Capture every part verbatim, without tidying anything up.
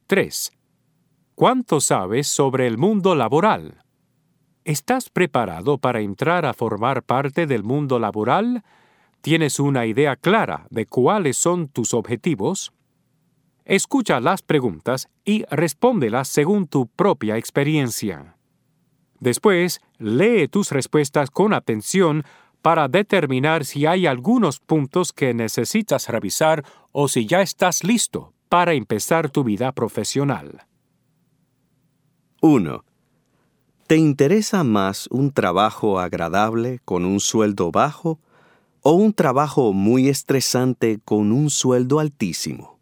tres. ¿Cuánto sabes sobre el mundo laboral? ¿Estás preparado para entrar a formar parte del mundo laboral? ¿Tienes una idea clara de cuáles son tus objetivos? Escucha las preguntas y respóndelas según tu propia experiencia. Después, lee tus respuestas con atención para determinar si hay algunos puntos que necesitas revisar o si ya estás listo para empezar tu vida profesional. uno. ¿Te interesa más un trabajo agradable con un sueldo bajo o un trabajo muy estresante con un sueldo altísimo?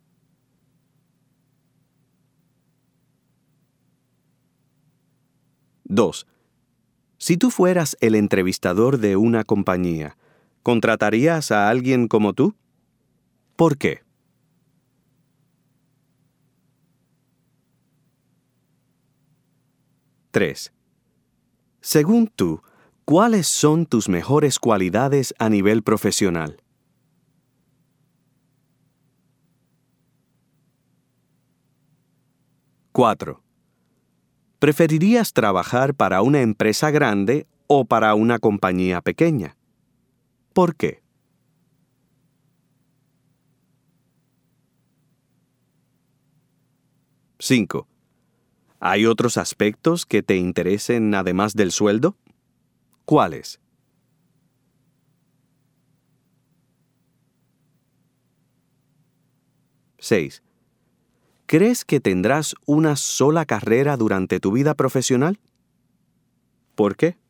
dos. Si tú fueras el entrevistador de una compañía, ¿contratarías a alguien como tú? ¿Por qué? tres. Según tú, ¿cuáles son tus mejores cualidades a nivel profesional? cuatro. ¿Preferirías trabajar para una empresa grande o para una compañía pequeña? ¿Por qué? cinco. ¿Hay otros aspectos que te interesen además del sueldo? ¿Cuáles? seis. ¿Crees que tendrás una sola carrera durante tu vida profesional? ¿Por qué?